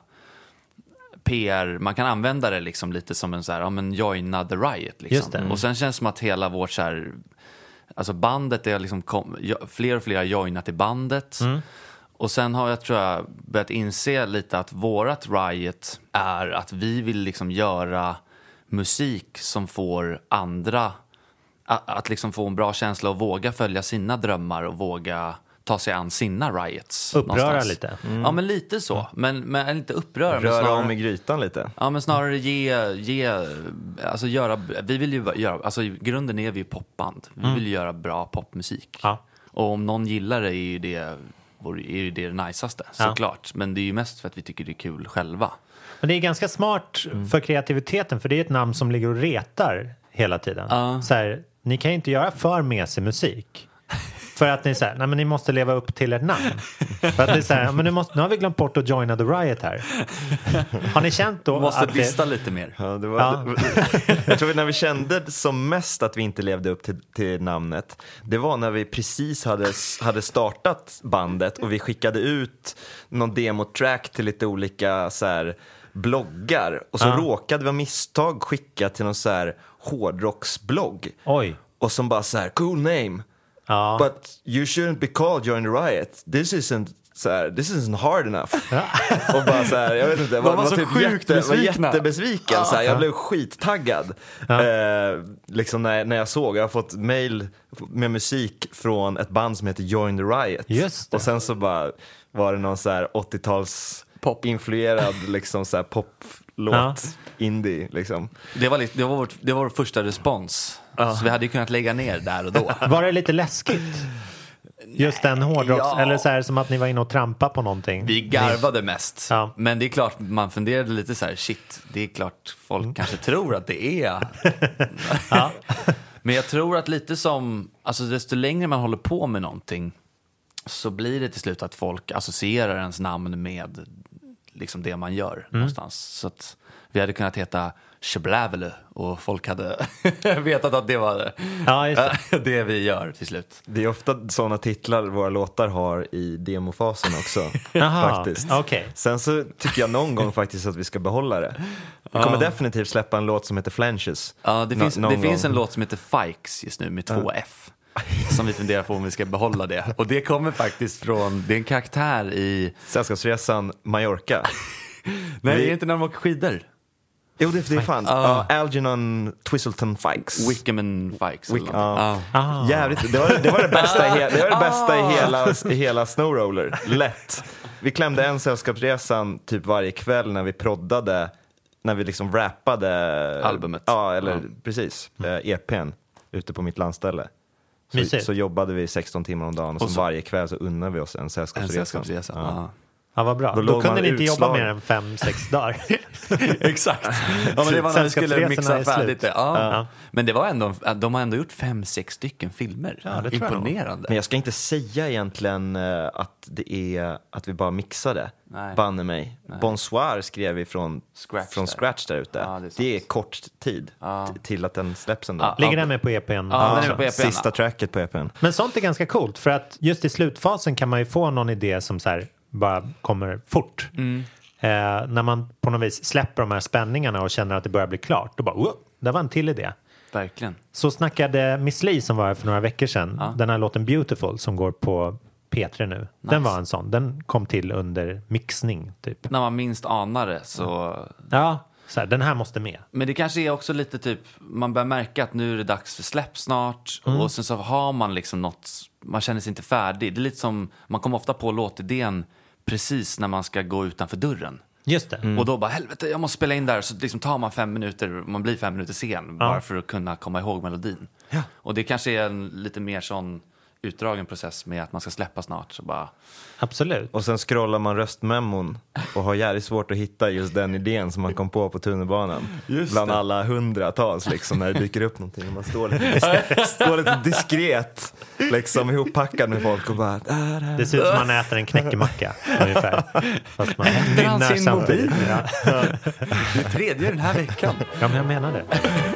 [SPEAKER 6] P R, man kan använda det liksom lite som en så här, ja men joina the riot liksom.
[SPEAKER 5] Just det. Mm.
[SPEAKER 6] Och sen känns det som att hela vårt så här, alltså bandet är liksom kom, fler och fler har joinat i bandet. Mm. Och sen har jag tror jag börjat inse lite att vårat riot är att vi vill liksom göra musik som får andra att, att liksom få en bra känsla och våga följa sina drömmar och våga ta sig an sina riots.
[SPEAKER 5] Uppröra
[SPEAKER 6] någonstans.
[SPEAKER 5] lite.
[SPEAKER 6] Mm. Ja, men lite så. Men, men inte uppröra.
[SPEAKER 7] Röra
[SPEAKER 6] snarare,
[SPEAKER 7] om i grytan lite.
[SPEAKER 6] Ja, men snarare ge, ge alltså göra, vi vill ju göra, alltså i grunden är vi ju popband. Vi mm. vill ju göra bra popmusik. Ja. Och om någon gillar det är ju det, är ju det, det najsaste, ja. Såklart. Men det är ju mest för att vi tycker det är kul själva.
[SPEAKER 5] Men det är ganska smart mm. för kreativiteten, för det är ett namn som ligger och retar hela tiden. Uh. Så här, ni kan ju inte göra för mesig musik. För att ni säger, nej men ni måste leva upp till ett namn. För att det är så här, men nu, måste, nu har vi glömt bort att joina the riot här. Har ni känt då
[SPEAKER 6] måste
[SPEAKER 5] att
[SPEAKER 6] bista
[SPEAKER 5] det...
[SPEAKER 6] lite mer.
[SPEAKER 7] Ja, det var, ja. Det, jag tror att när vi kände som mest att vi inte levde upp till, till namnet, det var när vi precis hade, hade startat bandet och vi skickade ut någon demotrack till lite olika så här, bloggar. Och så ja. råkade vi av misstag skicka till någon så här hårdrocksblogg.
[SPEAKER 5] Oj.
[SPEAKER 7] Och som bara så här, cool name. Ja. But you shouldn't be called Join the Riot. This isn't så här, this isn't hard enough. Ja. Och bara så här, jag vet inte, var,
[SPEAKER 6] var, var så
[SPEAKER 7] typ
[SPEAKER 6] sjukt
[SPEAKER 7] jätte, var jättebesviken. Ja. Så här, jag blev skittaggad. Ja. Eh, liksom när, när jag såg, jag har fått mail med musik från ett band som heter Join the Riot.
[SPEAKER 5] Just det.
[SPEAKER 7] Och sen så bara var det någon så här åttio-tals pop-influerad liksom så här pop-låt, ja. indie liksom.
[SPEAKER 6] Det var, det var, vårt, det var vår första respons. Ja. Så vi hade ju kunnat lägga ner där och då.
[SPEAKER 5] Var det lite läskigt? Just den hårdrocks, ja. Eller så här som att ni var inne och trampa på någonting.
[SPEAKER 6] Vi garvade mest.
[SPEAKER 5] Ja.
[SPEAKER 6] Men det är klart, man funderade lite så här, shit, det är klart folk mm. kanske tror att det är. Ja. Men jag tror att lite som, alltså desto längre man håller på med någonting så blir det till slut att folk associerar ens namn med liksom det man gör mm. någonstans. Så att vi hade kunnat heta Shablavele och folk hade vetat att det var
[SPEAKER 5] ja, just det.
[SPEAKER 6] det vi gör till slut.
[SPEAKER 7] Det är ofta sådana titlar våra låtar har i demofasen också. faktiskt.
[SPEAKER 5] Okay.
[SPEAKER 7] Sen så tycker jag någon gång faktiskt att vi ska behålla det. Vi kommer ja. definitivt släppa en låt som heter Flanges.
[SPEAKER 6] Ja, det, finns, Nå- det finns en låt som heter Fikes just nu med två ja. F. Som vi funderar på om vi ska behålla det. Och det kommer faktiskt från, det är en karaktär i
[SPEAKER 7] Sällskapsresan Mallorca.
[SPEAKER 6] Nej, vi... det är inte när de åker skidor.
[SPEAKER 7] Jo, det, det är fan. Uh, uh, Algernon Twistleton Fikes.
[SPEAKER 6] Wickham Fikes.
[SPEAKER 7] Wick, uh. uh. Jävligt. Det var det, var det bästa, i, he- det, var det bästa i, hela, i hela Snowroller. Lätt. Vi klämde en Sällskapsresan typ varje kväll när vi proddade, när vi liksom rappade
[SPEAKER 6] albumet.
[SPEAKER 7] Ja, eller
[SPEAKER 6] uh.
[SPEAKER 7] precis. Mm. E P:n ute på mitt landställe. Så, så jobbade vi sexton timmar om dagen och, och så varje kväll så unnade vi oss en Sällskapsresa. En sällskapsresa.
[SPEAKER 5] Ja. Ja, vad bra. Då, Då kunde ni inte utslag. jobba mer än fem, sex dagar.
[SPEAKER 6] Exakt. Ja, men det var när vi skulle mixa färdigt det. Ja. Ja. Men det var ändå, de har ändå gjort fem, sex stycken filmer. Ja, det imponerande.
[SPEAKER 7] Men jag ska inte säga egentligen att det är att vi bara mixade. Nej. Banne mig. Nej. Bonsoir skrev vi från scratch, från scratch där ute. Ja, det, är det är kort tid ja. t- till att den släpps ändå.
[SPEAKER 5] Ja. Ligger den med på E P:n?
[SPEAKER 6] Ja, den är med på E P:n.
[SPEAKER 7] Sista tracket på E P:n.
[SPEAKER 5] Men sånt är ganska coolt för att just i slutfasen kan man ju få någon idé som så här bara kommer fort. Mm. Eh, när man på något vis släpper de här spänningarna och känner att det börjar bli klart, då bara, oh, det var en till idé.
[SPEAKER 6] Verkligen.
[SPEAKER 5] Så snackade Miss Li som var här för några veckor sedan, ja. den här låten Beautiful som går på P tre nu. Nice. Den var en sån, den kom till under mixning typ.
[SPEAKER 6] När man minst anar det så...
[SPEAKER 5] Ja, så här, den här måste med.
[SPEAKER 6] Men det kanske är också lite typ, man börjar märka att nu är det dags för släpp snart. Mm. Och sen så har man liksom något, man känner sig inte färdig. Det är lite som, man kommer ofta på låtidén precis när man ska gå utanför dörren.
[SPEAKER 5] Just det.
[SPEAKER 6] Mm. Och då bara, helvete, jag måste spela in där. Så liksom tar man fem minuter, man blir fem minuter sen. Ja. Bara för att kunna komma ihåg melodin.
[SPEAKER 5] Ja.
[SPEAKER 6] Och det kanske är en lite mer sån utdragen process med att man ska släppa snart. Så bara...
[SPEAKER 5] Absolut.
[SPEAKER 7] Och sen scrollar man röstmemon och har jävligt svårt att hitta just den idén som man kom på på tunnelbanan. Just bland det. Alla hundratals liksom, när det dyker upp någonting och man står lite, står lite diskret liksom ihoppackad med folk och bara...
[SPEAKER 5] Det ser ut som man äter en knäckemacka ungefär. Fast man
[SPEAKER 6] nynnar sin mobil. Ja. Det är tredje den här veckan.
[SPEAKER 5] Ja, men jag menar det.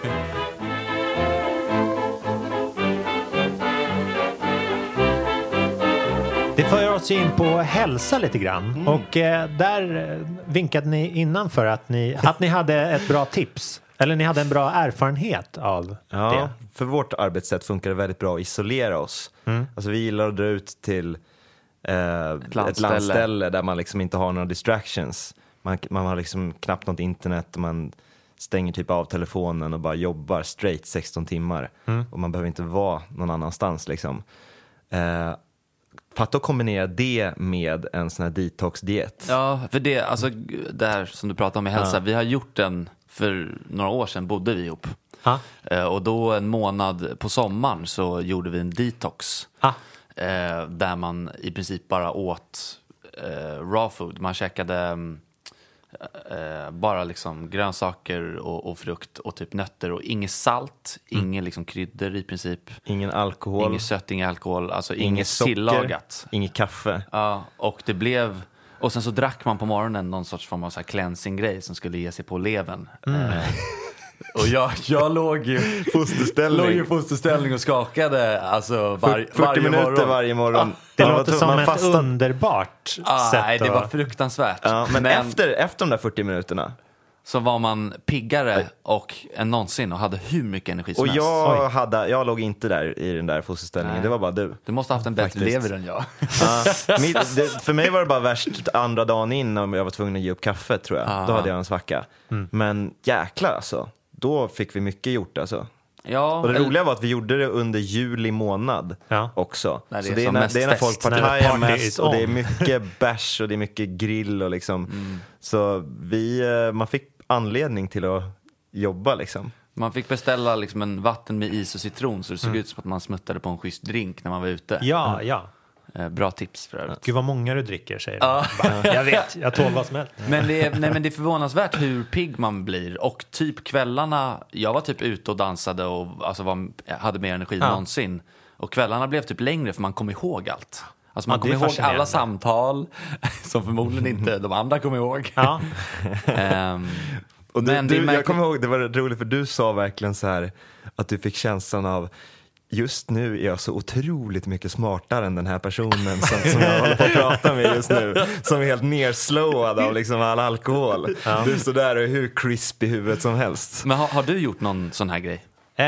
[SPEAKER 5] Det för oss in på hälsa lite grann. Mm. Och eh, där vinkade ni innan för att ni, att ni hade ett bra tips. Eller ni hade en bra erfarenhet av
[SPEAKER 7] ja,
[SPEAKER 5] det.
[SPEAKER 7] För vårt arbetssätt funkar det väldigt bra att isolera oss. Mm. Alltså vi gillar att dra ut till eh, ett, landställe. ett landställe där man liksom inte har några distractions. Man, man har liksom knappt något internet och man stänger typ av telefonen och bara jobbar straight sexton timmar. Mm. Och man behöver inte vara någon annanstans liksom. Eh, För att då kombinera det med en sån här detox-diet.
[SPEAKER 6] Ja, för det, alltså där som du pratade om i hälsa, ja. Vi har gjort den för några år sedan, bodde vi ihop. Ja. Eh, och då en månad på sommaren så gjorde vi en detox. Ja. Eh, där man i princip bara åt eh, raw food. Man käkade eh, bara liksom grönsaker och, och frukt och typ nötter och inget salt, mm. inget liksom kryddor i princip.
[SPEAKER 7] Ingen alkohol.
[SPEAKER 6] Inget sött, ingen alkohol, alltså inget,
[SPEAKER 7] inget socker,
[SPEAKER 6] tillagat.
[SPEAKER 7] Inget kaffe.
[SPEAKER 6] Ja, och det blev... Och sen så drack man på morgonen någon sorts form av så här cleansing-grej som skulle ge sig på levern. Mm. Eh, och jag, jag låg ju fosterställning. låg i fosterställning och skakade alltså var,
[SPEAKER 7] fyrtio varje minuter morgon. varje morgon.
[SPEAKER 5] Ah, det låter som ett fastnade. underbart
[SPEAKER 6] ah,
[SPEAKER 5] sätt.
[SPEAKER 6] Nej, det var fruktansvärt.
[SPEAKER 7] Ja, men men efter, efter de där fyrtio minuterna
[SPEAKER 6] så var man piggare och än någonsin och hade hur mycket energi som
[SPEAKER 7] och
[SPEAKER 6] helst.
[SPEAKER 7] Jag, hade, jag låg inte där i den där fosterställningen. Nej. Det var bara du.
[SPEAKER 6] Du måste ha haft en bättre Faktiskt. lever än jag.
[SPEAKER 7] Ja, min, det, för mig var det bara värst andra dagen innan jag var tvungen att ge upp kaffe, tror jag. Ah. Då hade jag en svacka. Mm. Men jäklar alltså. Då fick vi mycket gjort alltså.
[SPEAKER 6] Ja,
[SPEAKER 7] och det eller... roliga var att vi gjorde det under juli månad ja. också.
[SPEAKER 6] Nej, det
[SPEAKER 7] så det är, när, det är när folk partajar mest och det är mycket bärs och det är mycket grill och liksom. Mm. Så vi, man fick anledning till att jobba liksom.
[SPEAKER 6] Man fick beställa liksom en vatten med is och citron så det såg mm. ut som att man smuttade på en schysst drink när man var ute.
[SPEAKER 5] Ja, mm. ja.
[SPEAKER 6] Bra tips för övrigt.
[SPEAKER 5] Gud vad många du dricker, säger du. Ja. Bara, jag vet, jag tål vad som helst.
[SPEAKER 6] Men det, är, nej, men det är förvånansvärt hur pigg man blir. Och typ kvällarna, jag var typ ute och dansade och alltså var, hade mer energi än ja. någonsin. Och kvällarna blev typ längre för man kom ihåg allt. Alltså man
[SPEAKER 5] Ja,
[SPEAKER 6] kommer
[SPEAKER 5] det är
[SPEAKER 6] ihåg alla samtal som förmodligen inte de andra kommer ihåg.
[SPEAKER 5] Ja.
[SPEAKER 6] um,
[SPEAKER 7] Och du,
[SPEAKER 6] men
[SPEAKER 7] du,
[SPEAKER 6] märk-
[SPEAKER 7] jag kommer ihåg, det var roligt för du sa verkligen så här att du fick känslan av just nu är jag så otroligt mycket smartare än den här personen som, som jag håller på att prata med just nu. Som är helt nerslowad av liksom all alkohol. Ja. Du står där och är hur crisp i huvudet som helst.
[SPEAKER 6] Men har, har du gjort någon sån här grej?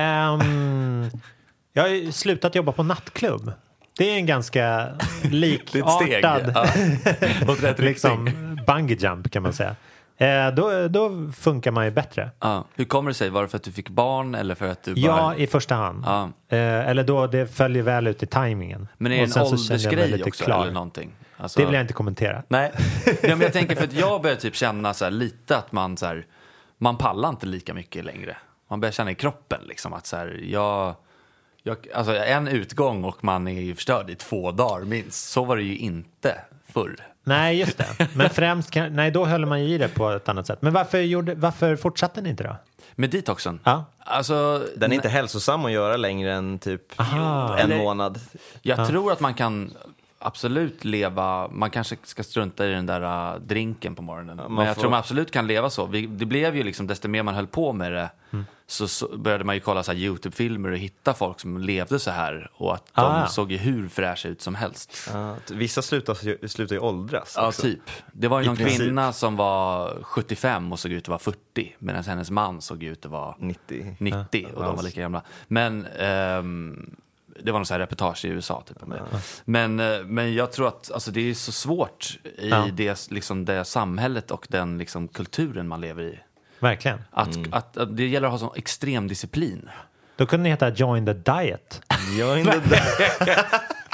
[SPEAKER 5] Um, jag har ju slutat jobba på nattklubb. Det är en ganska likartad
[SPEAKER 6] ja.
[SPEAKER 5] liksom, bungee jump kan man säga. Eh, då, då funkar man ju bättre.
[SPEAKER 6] Ja. Hur kommer det sig? Var det för att du fick barn eller för att du bara...
[SPEAKER 5] Ja, i första hand.
[SPEAKER 6] Ja.
[SPEAKER 5] Eh, eller då det följer väl ut i tajmingen.
[SPEAKER 6] Men är det en åldersgrej också eller någonting? Alltså...
[SPEAKER 5] Det vill jag inte kommentera.
[SPEAKER 6] Nej, ja, men jag tänker för att jag börjar typ känna så här, lite att man så här, man pallar inte lika mycket längre. Man börjar känna i kroppen liksom att så här, jag... Jag, alltså en utgång och man är ju förstörd i två dagar minst. Så var det ju inte förr.
[SPEAKER 5] Nej, just det. Men främst, kan, nej, då höll man ju i det på ett annat sätt. Men varför, gjorde, varför fortsatte ni inte då?
[SPEAKER 6] Med detoxen?
[SPEAKER 5] Ja.
[SPEAKER 6] Alltså,
[SPEAKER 7] den är inte hälsosam att göra längre än typ
[SPEAKER 5] Aha,
[SPEAKER 7] en
[SPEAKER 6] eller,
[SPEAKER 7] månad.
[SPEAKER 6] Jag
[SPEAKER 5] ja.
[SPEAKER 6] tror att man kan absolut leva, man kanske ska strunta i den där uh, drinken på morgonen. Ja, men jag får... tror man absolut kan leva så. Vi, det blev ju liksom, desto mer man höll på med det mm. så, så började man ju kolla så här YouTube-filmer och hitta folk som levde så här och att de ah. såg ju hur fräscha ut som helst.
[SPEAKER 7] Uh, vissa slutar, slutar ju åldras
[SPEAKER 6] Ja,
[SPEAKER 7] också.
[SPEAKER 6] typ. Det var ju
[SPEAKER 7] I
[SPEAKER 6] någon
[SPEAKER 7] princip.
[SPEAKER 6] kvinna som var sjuttiofem och såg ut att vara fyrtio medan hennes man såg ut att vara
[SPEAKER 7] nittio,
[SPEAKER 6] nittio och de var lika gamla. Men um, det var någon sån här reportage i U S A typ om det. Ja. Men, men jag tror att alltså, det är så svårt i ja. det, liksom, det samhället och den liksom, kulturen man lever i.
[SPEAKER 5] Verkligen.
[SPEAKER 6] Att, mm. att, att det gäller att ha sån extrem disciplin.
[SPEAKER 5] Då kunde ni heta Join the Diet.
[SPEAKER 7] Join the Diet.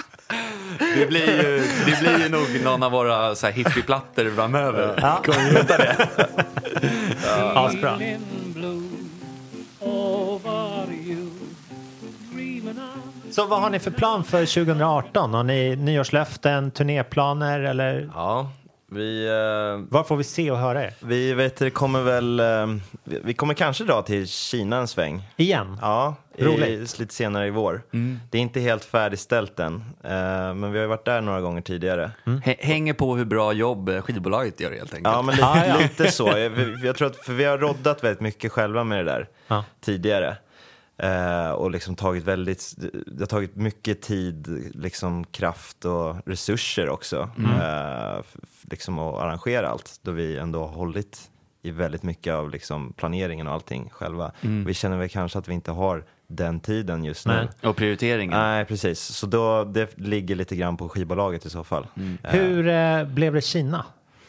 [SPEAKER 6] Det blir ju, det blir ju nog någon av våra så här, hippieplattor framöver.
[SPEAKER 5] Ja.
[SPEAKER 6] Kommer vi veta det?
[SPEAKER 5] Ja, asbra. Så vad har ni för plan för tjugo arton? Har ni nyårslöften, turnéplaner eller?
[SPEAKER 7] Ja, vi... Uh,
[SPEAKER 5] Var får vi se och höra er?
[SPEAKER 7] Vi vet det kommer väl... Uh, vi kommer kanske dra till Kina en sväng.
[SPEAKER 5] Igen?
[SPEAKER 7] Ja, i, lite senare i vår.
[SPEAKER 6] Mm.
[SPEAKER 7] Det är inte helt färdigställt än. Uh, men vi har ju varit där några gånger tidigare.
[SPEAKER 6] Mm. H- hänger på hur bra jobb skivbolaget gör helt enkelt.
[SPEAKER 7] Ja, men li- ah, ja. lite så. Jag, jag tror att för vi har roddat väldigt mycket själva med det där ah. tidigare. Uh, och liksom tagit väldigt det har tagit mycket tid, liksom kraft och resurser också mm. uh, f- liksom att arrangera allt, då vi ändå har hållit i väldigt mycket av liksom planeringen och allting själva. Mm. Vi känner väl kanske att vi inte har den tiden just nu.
[SPEAKER 6] Nej. Och prioriteringen.
[SPEAKER 7] Nej, precis. Så då, det ligger lite grann på skivbolaget i så fall.
[SPEAKER 5] Mm. Uh. Hur uh, blev det Kina?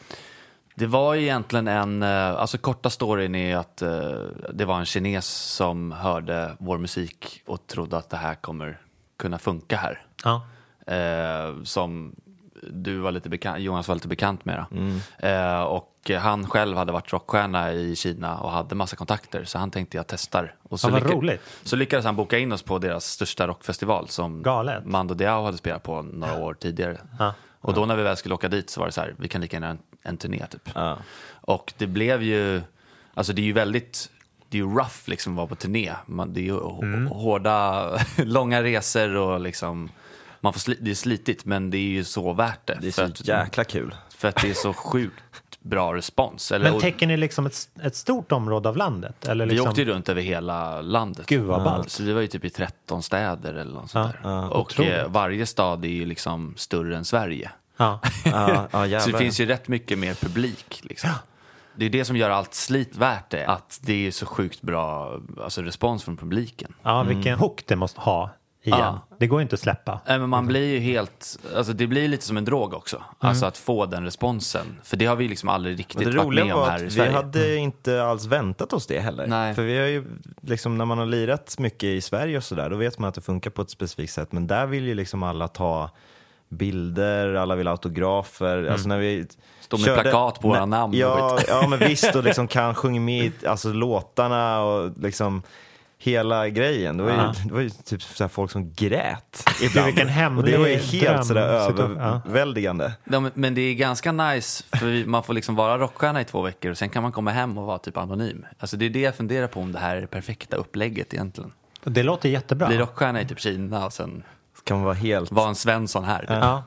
[SPEAKER 6] Det var egentligen en, alltså korta storyn är att uh, det var en kines som hörde vår musik och trodde att det här kommer kunna funka här.
[SPEAKER 5] Ja.
[SPEAKER 6] Uh, som du var lite bekant, Jonas var lite bekant med.
[SPEAKER 7] Mm.
[SPEAKER 6] Uh, och han själv hade varit rockstjärna i Kina och hade massa kontakter, så han tänkte jag testar. Och så,
[SPEAKER 5] ja, vad
[SPEAKER 6] lyck-
[SPEAKER 5] roligt.
[SPEAKER 6] så lyckades han boka in oss på deras största rockfestival som
[SPEAKER 5] Galet.
[SPEAKER 6] Mando Diao hade spelat på några år tidigare.
[SPEAKER 5] Ja.
[SPEAKER 6] Och då när vi väl skulle åka dit så var det så här, vi kan lika gärna en, en turné typ.
[SPEAKER 7] Ja.
[SPEAKER 6] Och det blev ju, alltså det är ju väldigt, det är ju rough liksom att vara på turné. Man, det är ju mm. hårda, långa resor och liksom, man får sli, det är slitigt men det är ju så värt det.
[SPEAKER 7] Det är så
[SPEAKER 6] att,
[SPEAKER 7] jäkla kul.
[SPEAKER 6] För att det är så sjukt bra respons. Eller,
[SPEAKER 5] men täcker ni liksom ett, ett stort område av landet? Eller liksom...
[SPEAKER 6] Vi åkte ju runt över hela landet.
[SPEAKER 5] Gud vad ballt.
[SPEAKER 6] Så vi var ju typ i tretton städer eller något sånt
[SPEAKER 5] ja,
[SPEAKER 6] där.
[SPEAKER 5] ja,
[SPEAKER 6] och eh, varje stad är ju liksom större än Sverige.
[SPEAKER 5] Ja.
[SPEAKER 7] ja, ja,
[SPEAKER 6] så det finns ju rätt mycket mer publik liksom. Ja. Det är det som gör allt slit värt det. Att det är så sjukt bra alltså, respons från publiken.
[SPEAKER 5] Ja, vilken mm. hook det måste ha igen. Ja. Det går inte att släppa.
[SPEAKER 6] Nej, men man blir ju helt, alltså det blir lite som en drog också. Mm. Alltså att få den responsen. För det har vi liksom aldrig riktigt varit med om här i Sverige.
[SPEAKER 7] Vi hade mm. inte alls väntat oss det heller.
[SPEAKER 6] Nej.
[SPEAKER 7] För vi har ju liksom, när man har lirat mycket i Sverige och sådär, då vet man att det funkar på ett specifikt sätt. Men där vill ju liksom alla ta bilder, alla vill ha autografer. Mm. Alltså när vi
[SPEAKER 6] står med körde, plakat på våra namn.
[SPEAKER 7] Ja, ja, men visst, och liksom kan sjunga med alltså låtarna och liksom hela grejen. Det var ju, uh-huh. det var ju typ så här folk som grät ibland.
[SPEAKER 5] Vilken hemlig
[SPEAKER 7] och det var ju helt
[SPEAKER 5] dröm,
[SPEAKER 7] sådär överväldigande.
[SPEAKER 6] Ja, men, men det är ganska nice för man får liksom vara rockstjärna i två veckor och sen kan man komma hem och vara typ anonym. Alltså det är det jag funderar på, om det här är det perfekta upplägget egentligen.
[SPEAKER 5] Det låter jättebra.
[SPEAKER 6] Blir rockstjärna i typ Kina och sen
[SPEAKER 7] kan vara helt...
[SPEAKER 6] Var en Svensson här.
[SPEAKER 5] Ja.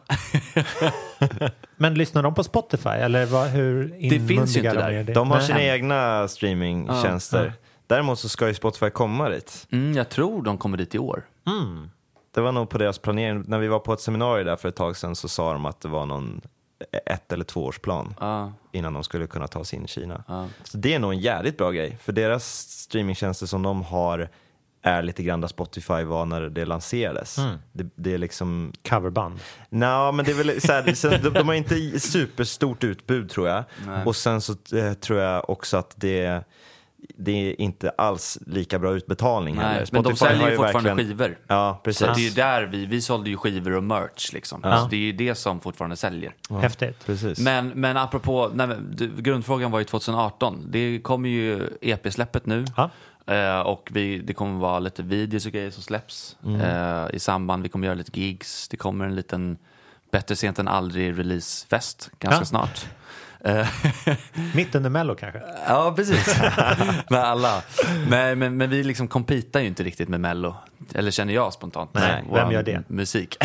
[SPEAKER 5] Men lyssnar de på Spotify? Eller vad, hur
[SPEAKER 6] det finns ju inte där.
[SPEAKER 7] De, de har sina egna streamingtjänster. Ja, ja. Däremot så ska ju Spotify komma dit.
[SPEAKER 6] Mm, jag tror de kommer dit i år.
[SPEAKER 5] Mm.
[SPEAKER 7] Det var nog på deras planering. När vi var på ett seminarium där för ett tag sedan så sa de att det var någon ett- eller tvåårsplan
[SPEAKER 6] uh.
[SPEAKER 7] innan de skulle kunna ta sig in i Kina.
[SPEAKER 6] Uh.
[SPEAKER 7] Så det är nog en jävligt bra grej. För deras streamingtjänster som de har är lite grann där Spotify var när det lanserades.
[SPEAKER 5] Mm.
[SPEAKER 7] Det, det är liksom...
[SPEAKER 5] Coverband.
[SPEAKER 7] Nej, men det är väl så här, de, de har inte superstort utbud tror jag. Nej. Och sen så eh, tror jag också att det det är inte alls lika bra utbetalning.
[SPEAKER 6] Nej,
[SPEAKER 7] heller.
[SPEAKER 6] men de säljer ju fortfarande
[SPEAKER 7] verkligen...
[SPEAKER 6] skivor.
[SPEAKER 7] Ja, precis.
[SPEAKER 6] Så det är ju där vi, vi sålde ju skivor och merch liksom.
[SPEAKER 7] Ja.
[SPEAKER 6] Så det är ju det som fortfarande säljer.
[SPEAKER 5] Ja. Häftigt.
[SPEAKER 7] Precis.
[SPEAKER 6] Men, men apropå, nej, grundfrågan var ju tjugo arton. Det kommer ju E P-släppet nu.
[SPEAKER 5] Ja.
[SPEAKER 6] Uh, och vi, det kommer vara lite videos och grejer som släpps mm. uh, i samband. Vi kommer göra lite gigs. Det kommer en liten bättre sent än aldrig releasefest ganska ja. snart.
[SPEAKER 5] Mitt under Mello kanske?
[SPEAKER 6] Ja, precis. Med alla. Men, men, men vi liksom kompitar ju inte riktigt med Mello. Eller känner jag spontant.
[SPEAKER 5] Nej, vem gör det?
[SPEAKER 6] Musik.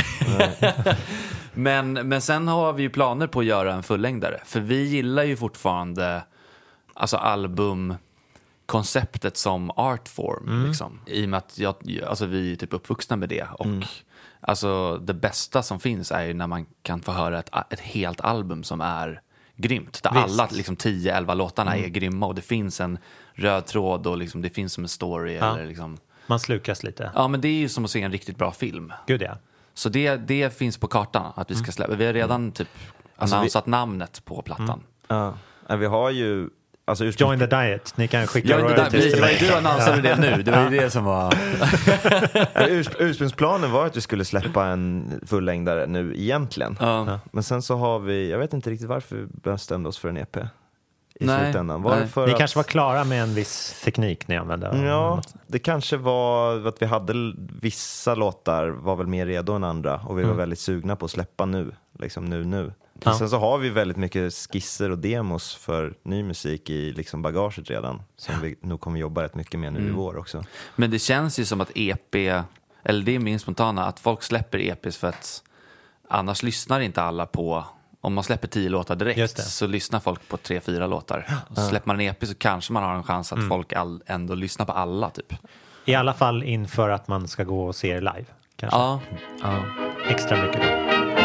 [SPEAKER 6] men, men sen har vi ju planer på att göra en fullängdare. För vi gillar ju fortfarande alltså album... konceptet som artform mm. liksom. I och med att jag, alltså vi är typ uppvuxna med det och mm. alltså det bästa som finns är ju när man kan få höra ett, ett helt album som är grymt, där Visst. alla liksom tio elva låtarna mm. är grymma och det finns en röd tråd och liksom det finns som en story
[SPEAKER 5] ja.
[SPEAKER 6] eller liksom...
[SPEAKER 5] man slukas lite.
[SPEAKER 6] Ja, men det är ju som att se en riktigt bra film.
[SPEAKER 5] Gud ja.
[SPEAKER 6] Så det, det finns på kartan att vi ska släppa. Vi har redan typ alltså annonsat vi... namnet på plattan.
[SPEAKER 7] Mm. Ja, vi har ju alltså ursprungs...
[SPEAKER 5] Join the diet. Ni kan skicka
[SPEAKER 6] royalties till mig. Du annonsade det nu. Det var ju det som var...
[SPEAKER 7] Urs- ursprungsplanen var att vi skulle släppa en fullängdare nu egentligen.
[SPEAKER 6] Uh.
[SPEAKER 7] Men sen så har vi, jag vet inte riktigt varför vi bestämde oss för en E P i
[SPEAKER 6] nej,
[SPEAKER 7] slutändan. Var
[SPEAKER 6] nej.
[SPEAKER 7] det för
[SPEAKER 5] ni
[SPEAKER 7] att...
[SPEAKER 5] kanske var klara med en viss teknik ni använde?
[SPEAKER 7] Ja, det kanske var att vi hade vissa låtar var väl mer redo än andra och vi var mm. väldigt sugna på att släppa nu, liksom nu nu. Ja. Sen så har vi väldigt mycket skisser och demos för ny musik i liksom bagaget redan som vi nog kommer jobba rätt mycket med nu mm. i vår också.
[SPEAKER 6] Men det känns ju som att E P, eller det är min spontana, att folk släpper E P:s för att annars lyssnar inte alla på, om man släpper tio låtar direkt så lyssnar folk på tre, fyra låtar. Och så släpper man en E P så kanske man har en chans att mm. folk all, ändå lyssnar på alla typ.
[SPEAKER 5] I alla fall inför att man ska gå och se er live kanske.
[SPEAKER 6] Ja. ja.
[SPEAKER 5] Extra mycket då.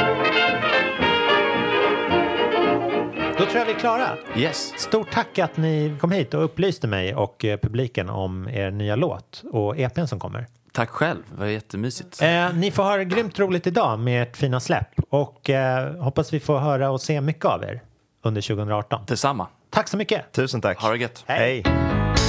[SPEAKER 5] Då tror jag vi är klara.
[SPEAKER 6] Yes.
[SPEAKER 5] Stort tack att ni kom hit och upplyste mig och eh, publiken om er nya låt och E P:n som kommer.
[SPEAKER 6] Tack själv, det var jättemysigt.
[SPEAKER 5] Eh, ni får ha det grymt roligt idag med ert fina släpp och eh, hoppas vi får höra och se mycket av er under tjugo arton.
[SPEAKER 6] Detsamma.
[SPEAKER 5] Tack så mycket.
[SPEAKER 7] Tusen tack.
[SPEAKER 6] Ha det gött.
[SPEAKER 7] Hej. Hej.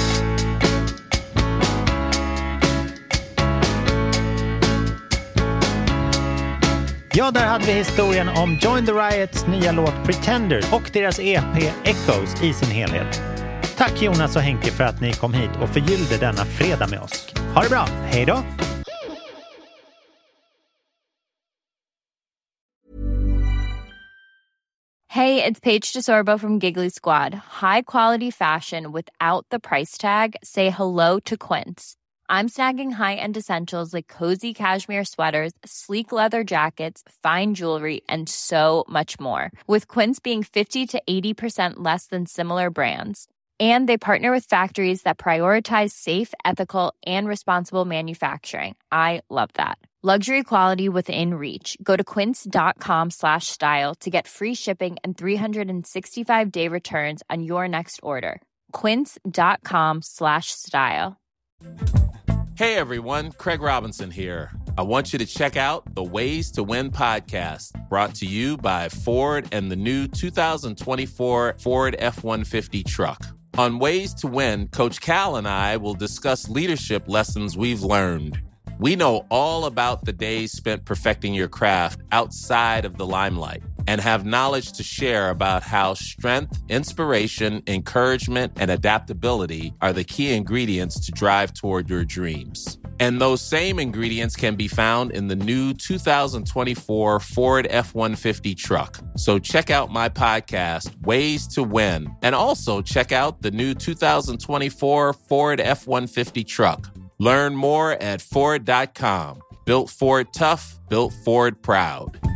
[SPEAKER 5] Ja, där hade vi historien om Join the Riots nya låt Pretenders och deras E P Echoes i sin helhet. Tack Jonas och Henke för att ni kom hit och förgyllde denna fredag med oss. Ha det bra, hej då!
[SPEAKER 10] Hey, it's Paige DeSorbo from Giggly Squad. High quality fashion without the price tag. Say hello to Quince. I'm snagging high-end essentials like cozy cashmere sweaters, sleek leather jackets, fine jewelry, and so much more. With Quince being fifty to eighty percent less than similar brands. And they partner with factories that prioritize safe, ethical, and responsible manufacturing. I love that. Luxury quality within reach. Go to quince.com slash style to get free shipping and three sixty-five day returns on your next order. Quince.com slash style.
[SPEAKER 11] Hey everyone, Craig Robinson here. I want you to check out the Ways to Win podcast, brought to you by Ford and the new two thousand twenty-four Ford F one fifty truck. On Ways to Win, Coach Cal and I will discuss leadership lessons we've learned. We know all about the days spent perfecting your craft outside of the limelight and have knowledge to share about how strength, inspiration, encouragement, and adaptability are the key ingredients to drive toward your dreams. And those same ingredients can be found in the new two thousand twenty-four Ford F one fifty truck. So check out my podcast, Ways to Win, and also check out the new two thousand twenty-four Ford F one fifty truck. Learn more at Ford dot com. Built Ford tough, built Ford proud.